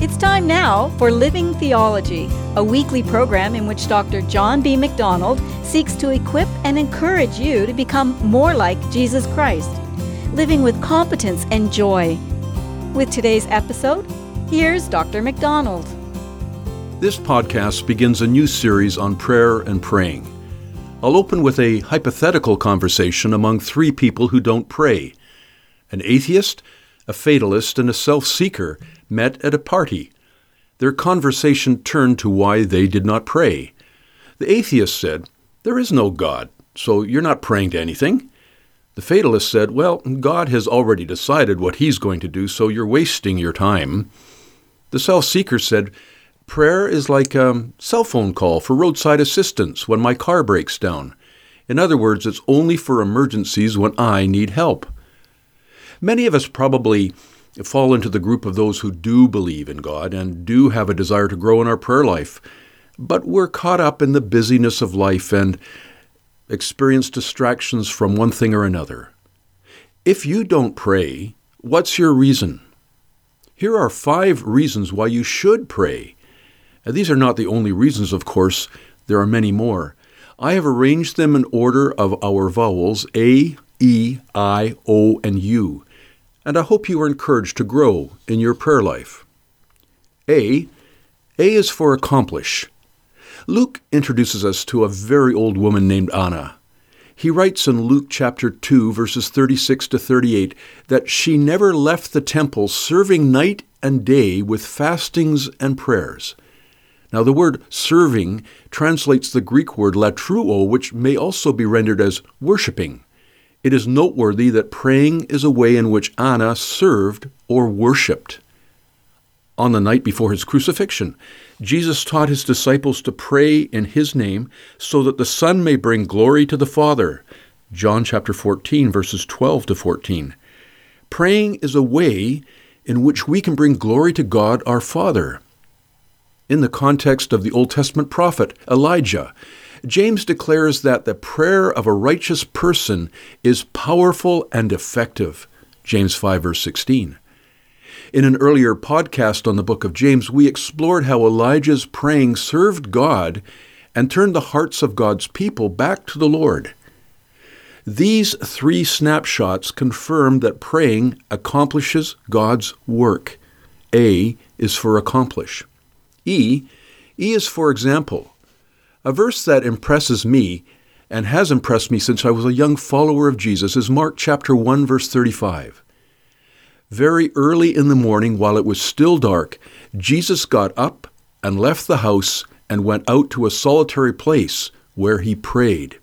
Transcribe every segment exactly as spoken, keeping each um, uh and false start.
It's time now for Living Theology, a weekly program in which Doctor John B. MacDonald seeks to equip and encourage you to become more like Jesus Christ, living with competence and joy. With today's episode, here's Doctor MacDonald. This podcast begins a new series on prayer and praying. I'll open with a hypothetical conversation among three people who don't pray. An atheist, a fatalist, and a self-seeker met at a party. Their conversation turned to why they did not pray. The atheist said, "There is no God, so you're not praying to anything." The fatalist said, "Well, God has already decided what he's going to do, so you're wasting your time." The self-seeker said, "Prayer is like a cell phone call for roadside assistance when my car breaks down. In other words, it's only for emergencies when I need help." Many of us probably fall into the group of those who do believe in God and do have a desire to grow in our prayer life, but we're caught up in the busyness of life and experience distractions from one thing or another. If you don't pray, what's your reason? Here are five reasons why you should pray. Now, these are not the only reasons, of course. There are many more. I have arranged them in order of our vowels A, E, I, O, and U. And I hope you are encouraged to grow in your prayer life. A. A is for accomplish. Luke introduces us to a very old woman named Anna. He writes in Luke chapter two, verses thirty-six to thirty-eight, that she never left the temple, serving night and day with fastings and prayers. Now the word serving translates the Greek word latruo, which may also be rendered as worshiping. It is noteworthy that praying is a way in which Anna served or worshipped. On the night before his crucifixion, Jesus taught his disciples to pray in his name so that the Son may bring glory to the Father. John chapter fourteen, verses twelve to fourteen. Praying is a way in which we can bring glory to God our Father. In the context of the Old Testament prophet Elijah, James declares that the prayer of a righteous person is powerful and effective. James five, verse sixteen. In an earlier podcast on the book of James, we explored how Elijah's praying served God and turned the hearts of God's people back to the Lord. These three snapshots confirm that praying accomplishes God's work. A is for accomplish. E, E is for example. A verse that impresses me, and has impressed me since I was a young follower of Jesus, is Mark chapter one, verse thirty-five. Very early in the morning, while it was still dark, Jesus got up and left the house and went out to a solitary place where he prayed.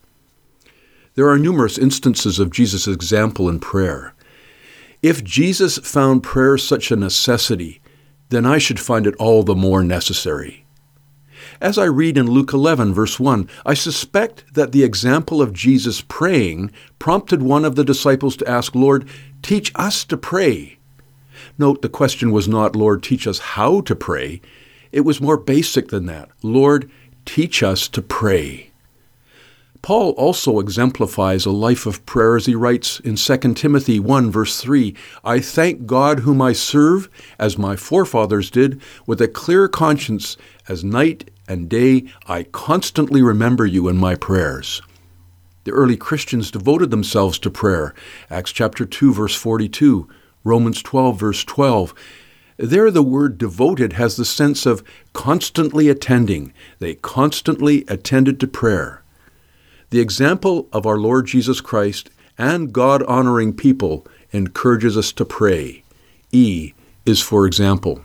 There are numerous instances of Jesus' example in prayer. If Jesus found prayer such a necessity, then I should find it all the more necessary. As I read in Luke eleven, verse one, I suspect that the example of Jesus praying prompted one of the disciples to ask, "Lord, teach us to pray." Note, the question was not, "Lord, teach us how to pray." It was more basic than that. "Lord, teach us to pray." Paul also exemplifies a life of prayer as he writes in Second Timothy one, verse three, "I thank God whom I serve, as my forefathers did, with a clear conscience, as night and day I constantly remember you in my prayers." The early Christians devoted themselves to prayer. Acts chapter two, verse forty-two, Romans twelve, verse twelve. There the word devoted has the sense of constantly attending. They constantly attended to prayer. The example of our Lord Jesus Christ and God-honoring people encourages us to pray. E is for example.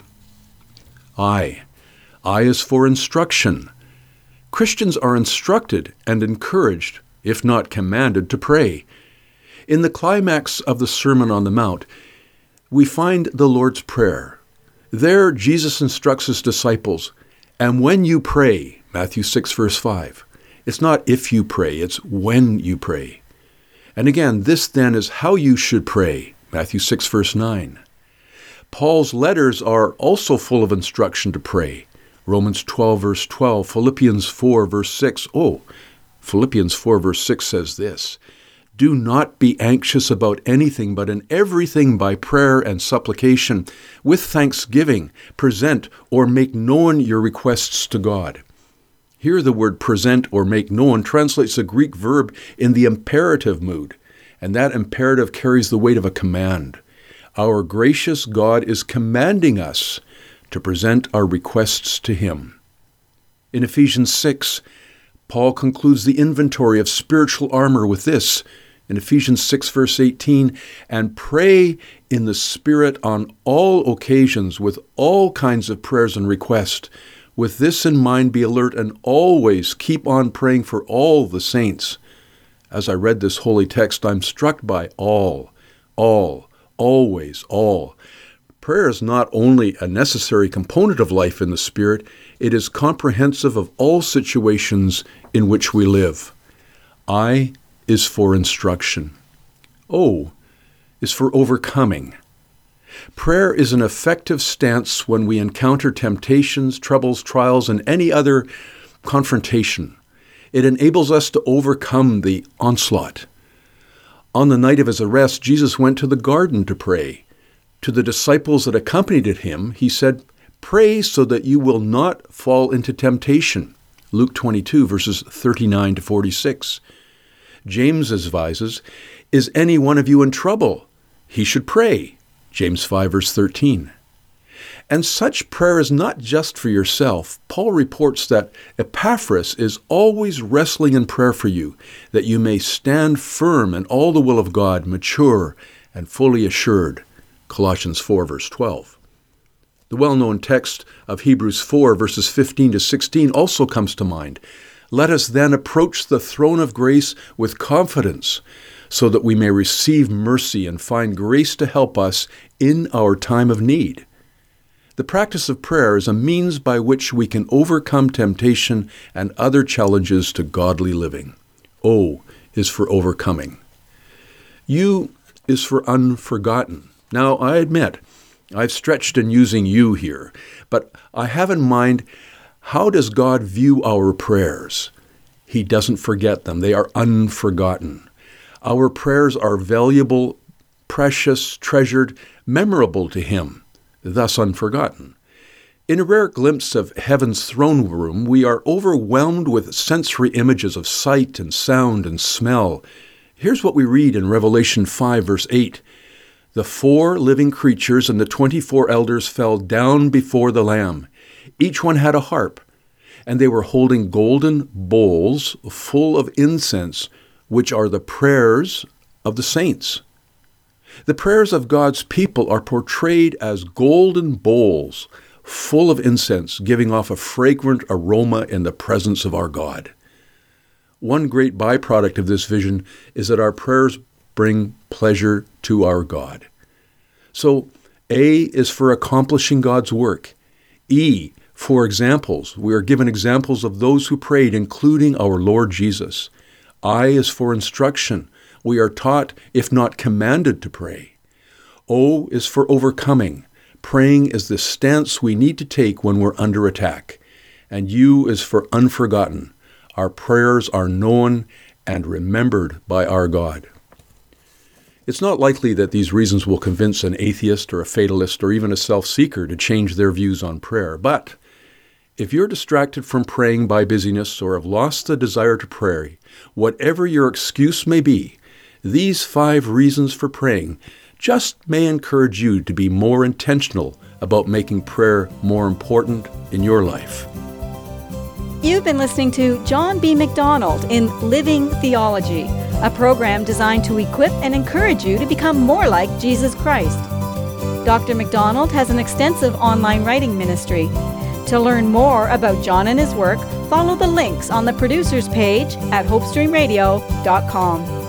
I. I is for instruction. Christians are instructed and encouraged, if not commanded, to pray. In the climax of the Sermon on the Mount, we find the Lord's Prayer. There, Jesus instructs his disciples, "And when you pray," Matthew six, verse five. It's not if you pray, it's when you pray. And again, this then is how you should pray, Matthew six, verse nine. Paul's letters are also full of instruction to pray. Romans twelve, verse twelve, Philippians four, verse six. Oh, Philippians four, verse six says this, Do not be anxious about anything, but in everything by prayer and supplication, with thanksgiving, present or make known your requests to God. Here the word present or make known translates a Greek verb in the imperative mood, and that imperative carries the weight of a command. Our gracious God is commanding us to present our requests to Him. In Ephesians six, Paul concludes the inventory of spiritual armor with this, in Ephesians six, verse eighteen, and pray in the Spirit on all occasions with all kinds of prayers and requests. With this in mind, be alert and always keep on praying for all the saints. As I read this holy text, I'm struck by all, all, always, all. Prayer is not only a necessary component of life in the Spirit, it is comprehensive of all situations in which we live. I is for instruction. O is for overcoming. Prayer is an effective stance when we encounter temptations, troubles, trials, and any other confrontation. It enables us to overcome the onslaught. On the night of his arrest, Jesus went to the garden to pray. To the disciples that accompanied him, he said, "Pray so that you will not fall into temptation." Luke twenty-two, verses thirty-nine to forty-six. James advises, "Is any one of you in trouble? He should pray." James five, verse thirteen. And such prayer is not just for yourself. Paul reports that Epaphras is always wrestling in prayer for you, that you may stand firm in all the will of God, mature and fully assured. Colossians four, verse twelve. The well-known text of Hebrews four, verses fifteen to sixteen also comes to mind. Let us then approach the throne of grace with confidence, so that we may receive mercy and find grace to help us in our time of need. The practice of prayer is a means by which we can overcome temptation and other challenges to godly living. O is for overcoming. U is for unforgotten. Now, I admit, I've stretched in using you here, but I have in mind, how does God view our prayers? He doesn't forget them. They are unforgotten. Our prayers are valuable, precious, treasured, memorable to Him, thus unforgotten. In a rare glimpse of heaven's throne room, we are overwhelmed with sensory images of sight and sound and smell. Here's what we read in Revelation five, verse eight. The four living creatures and the twenty-four elders fell down before the Lamb. Each one had a harp, and they were holding golden bowls full of incense, which are the prayers of the saints. The prayers of God's people are portrayed as golden bowls full of incense, giving off a fragrant aroma in the presence of our God. One great byproduct of this vision is that our prayers bring pleasure to our God. So, A is for accomplishing God's work. E, for examples. We are given examples of those who prayed, including our Lord Jesus. I is for instruction. We are taught, if not commanded, to pray. O is for overcoming. Praying is the stance we need to take when we're under attack. And U is for unforgotten. Our prayers are known and remembered by our God. It's not likely that these reasons will convince an atheist or a fatalist or even a self-seeker to change their views on prayer. But if you're distracted from praying by busyness or have lost the desire to pray, whatever your excuse may be, these five reasons for praying just may encourage you to be more intentional about making prayer more important in your life. You've been listening to John B. McDonald in Living Theology, a program designed to equip and encourage you to become more like Jesus Christ. Doctor McDonald has an extensive online writing ministry. To learn more about John and his work, follow the links on the producer's page at hope stream radio dot com.